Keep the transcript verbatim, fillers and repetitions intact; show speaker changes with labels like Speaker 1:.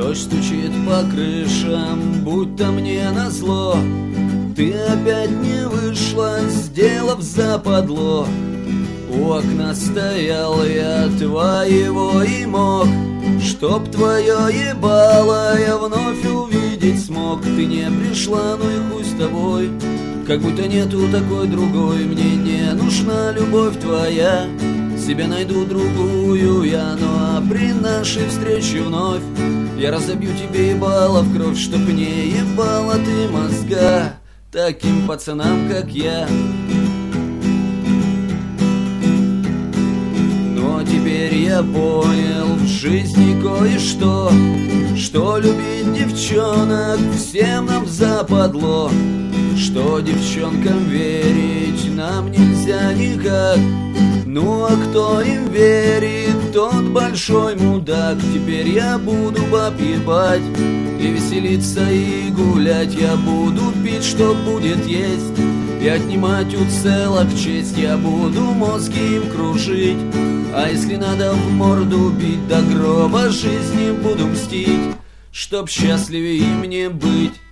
Speaker 1: Дождь стучит по крышам, будто мне назло. Ты опять не вышла, сделав западло. У окна стоял я твоего и мог, чтоб твое ебало я вновь увидеть смог. Ты не пришла, ну и хуй с тобой, как будто нету такой другой. Мне не нужна любовь твоя, себе найду другую я. Ну а при нашей встрече вновь я разобью тебе ебало в кровь, чтоб не ебала ты мозга таким пацанам, как я. Но теперь я понял в жизни кое-что, что любить девчонок всем нам западло, что девчонкам верить нам нельзя никак. Ну а кто им верит, тот большой мудак. Теперь я буду баб ебать и веселиться и гулять. Я буду пить, что будет есть, и отнимать у целок честь. Я буду мозги им кружить, а если надо в морду бить, до гроба жизни буду мстить, чтоб счастливее им не быть.